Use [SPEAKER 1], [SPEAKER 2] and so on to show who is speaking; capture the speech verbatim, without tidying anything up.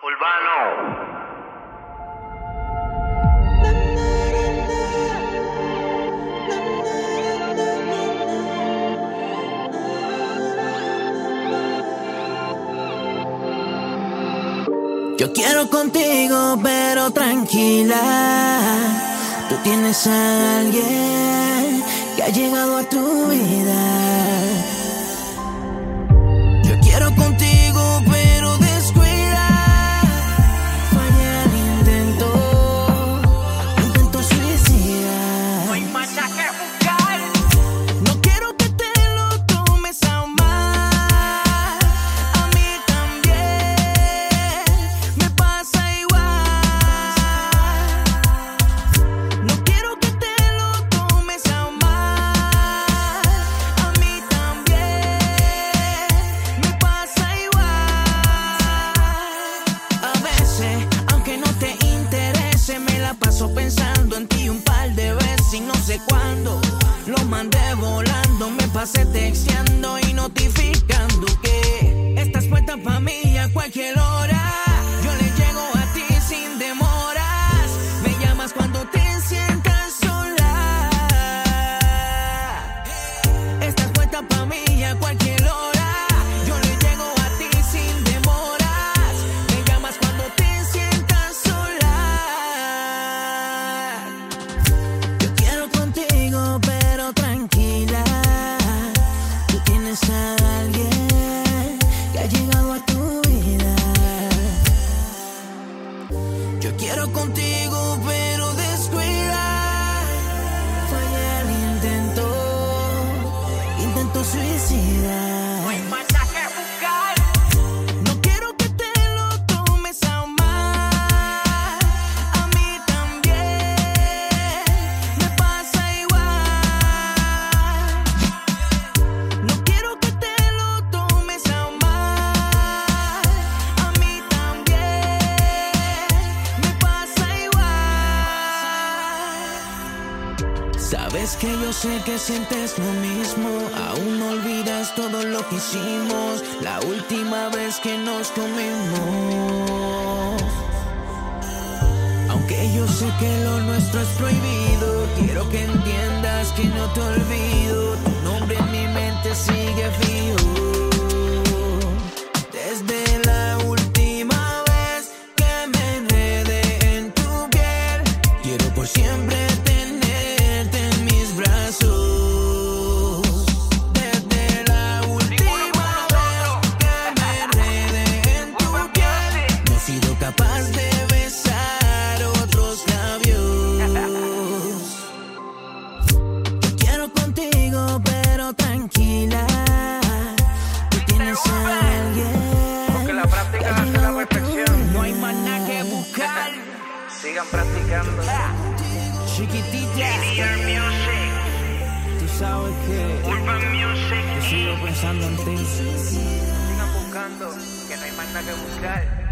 [SPEAKER 1] Urbano.
[SPEAKER 2] Yo quiero contigo, pero tranquila. Tú tienes a alguien que ha llegado a tu vida. Yo quiero contigo, pero descuida. Falla el intento, intento suicida.
[SPEAKER 1] No hay más nada que buscar.
[SPEAKER 2] No quiero que te lo tomes a mal. A mí también me pasa igual. No quiero que te lo tomes a mal. A mí también me pasa igual. A veces, aunque no te interese, me la paso pensando en ti un par de veces y no sé cuándo. Lo mandé volando, me pasé texteando y notificando que estás puesta pa' mí a cualquier hora. Yo le llego a ti sin demoras. Me llamas cuando te sientas sola. Estás puesta pa' mí a cualquier hora. Yo le llego a ti sin demoras. Me llamas cuando te sientas sola. Yo quiero contigo, pero tranquila. Tú tienes a alguien que ha llegado a tu vida. Yo quiero contigo, pero descuida. Falla el intento, intento suicida.
[SPEAKER 1] No hay más nada que buscar.
[SPEAKER 2] No quiero que te lo tomes a mal. A mí también me pasa igual. No quiero que te lo tomes a mal. A mí también me pasa igual. Sabes que yo sé que sientes lo mismo. Aún no olvidas todo lo que hicimos la última vez que nos comimos. Aunque yo sé que lo nuestro es prohibido, quiero que entiendas que no te olvido. Tu nombre en mi mente sigue fijo. Desde la última vez que me enredé en tu piel, quiero por siempre tenerte en mis brazos. Desde la última vez que me enredé en tu piel, no he sido capaz de besar otros labios. Yo quiero contigo, pero tranquila. Tú tienes a alguien
[SPEAKER 1] Porque la práctica
[SPEAKER 2] que ha
[SPEAKER 1] hace la
[SPEAKER 2] llegado a tu
[SPEAKER 1] perfección.
[SPEAKER 2] vida.
[SPEAKER 1] No hay más nada que buscar. Sigan practicando.
[SPEAKER 2] Chiquitita,
[SPEAKER 1] Linear Music,
[SPEAKER 2] tú sabes que
[SPEAKER 1] Urban Music.
[SPEAKER 2] yo sigo pensando en ti.
[SPEAKER 1] Sigan buscando, que no hay más nada que buscar.